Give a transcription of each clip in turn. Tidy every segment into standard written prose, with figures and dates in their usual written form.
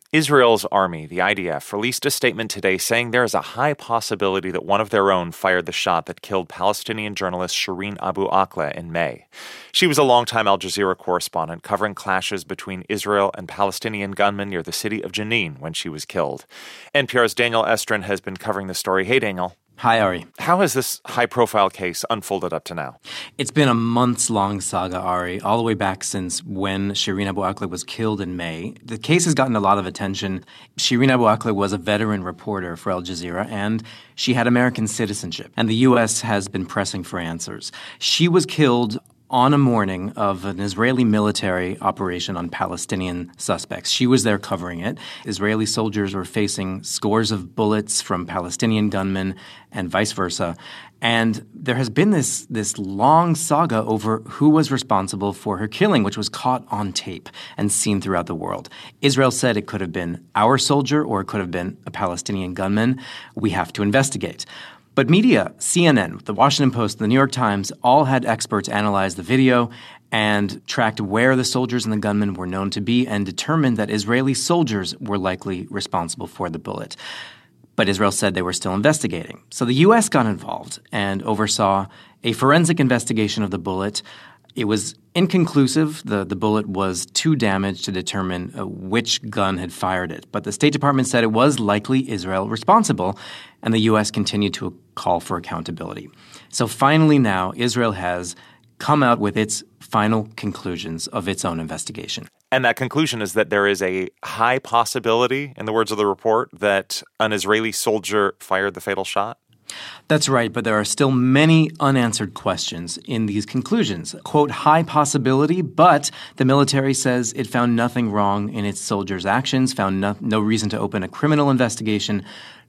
Israel's army, the IDF, released a statement today saying there is a high possibility that one of their own fired the shot that killed Palestinian journalist Shireen Abu Akleh in May. She was a longtime Al Jazeera correspondent covering clashes between Israel and Palestinian gunmen near the city of Jenin when she was killed. NPR's Daniel Estrin has been covering the story. Hey, Daniel. Hi, Ari. How has this high-profile case unfolded up to now? It's been a months-long saga, Ari, all the way back since when Shireen Abu Akleh was killed in May. The case has gotten a lot of attention. Shireen Abu Akleh was a veteran reporter for Al Jazeera, and she had American citizenship, and the U.S. has been pressing for answers. She was killed on a morning of an Israeli military operation on Palestinian suspects. She was there covering it. Israeli soldiers were facing scores of bullets from Palestinian gunmen and vice versa. And there has been this long saga over who was responsible for her killing, which was caught on tape and seen throughout the world. Israel said it could have been our soldier or it could have been a Palestinian gunman. We have to investigate. But media, CNN, the Washington Post, the New York Times, all had experts analyze the video and tracked where the soldiers and the gunmen were known to be and determined that Israeli soldiers were likely responsible for the bullet. But Israel said they were still investigating. So the U.S. got involved and oversaw a forensic investigation of the bullet. It was inconclusive. The bullet was too damaged to determine which gun had fired it. But the State Department said it was likely Israel responsible, and the U.S. continued to call for accountability. So finally now, Israel has come out with its final conclusions of its own investigation. And that conclusion is that there is a high possibility, in the words of the report, that an Israeli soldier fired the fatal shot? That's right, but there are still many unanswered questions in these conclusions. Quote, high possibility, but the military says it found nothing wrong in its soldiers' actions, found no reason to open a criminal investigation,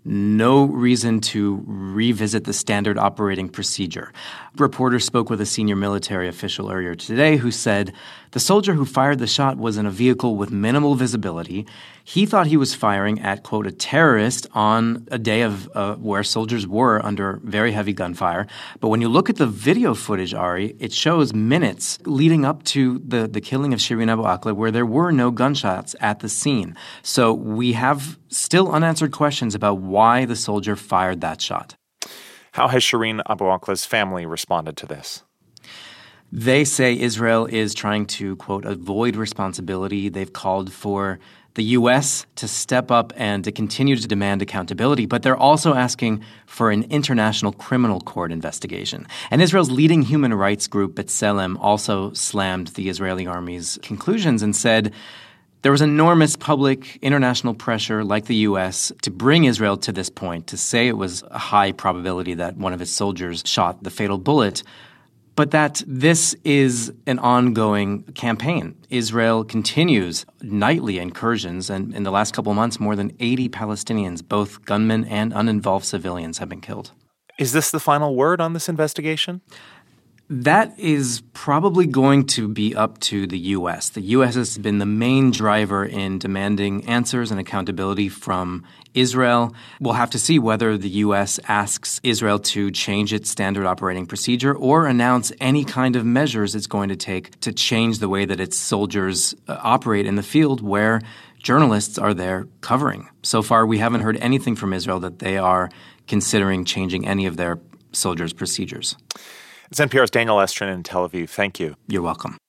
no reason to revisit the standard operating procedure. Reporters spoke with a senior military official earlier today who said the soldier who fired the shot was in a vehicle with minimal visibility. He thought he was firing at, quote, a terrorist on a day of where soldiers were under very heavy gunfire. But when you look at the video footage, Ari, it shows minutes leading up to the killing of Shireen Abu Akleh where there were no gunshots at the scene. So we have still unanswered questions about why the soldier fired that shot. How has Shireen Abu Akleh's family responded to this? They say Israel is trying to, quote, avoid responsibility. They've called for the U.S. to step up and to continue to demand accountability, but they're also asking for an international criminal court investigation. And Israel's leading human rights group, B'Tselem, also slammed the Israeli army's conclusions and said there was enormous public international pressure, like the U.S., to bring Israel to this point, to say it was a high probability that one of its soldiers shot the fatal bullet, but that this is an ongoing campaign. Israel continues nightly incursions, and in the last couple of months, more than 80 Palestinians, both gunmen and uninvolved civilians, have been killed. Is this the final word on this investigation? That is probably going to be up to the U.S. The U.S. has been the main driver in demanding answers and accountability from Israel. We'll have to see whether the U.S. asks Israel to change its standard operating procedure or announce any kind of measures it's going to take to change the way that its soldiers operate in the field where journalists are there covering. So far, we haven't heard anything from Israel that they are considering changing any of their soldiers' procedures. It's NPR's Daniel Estrin in Tel Aviv. Thank you. You're welcome.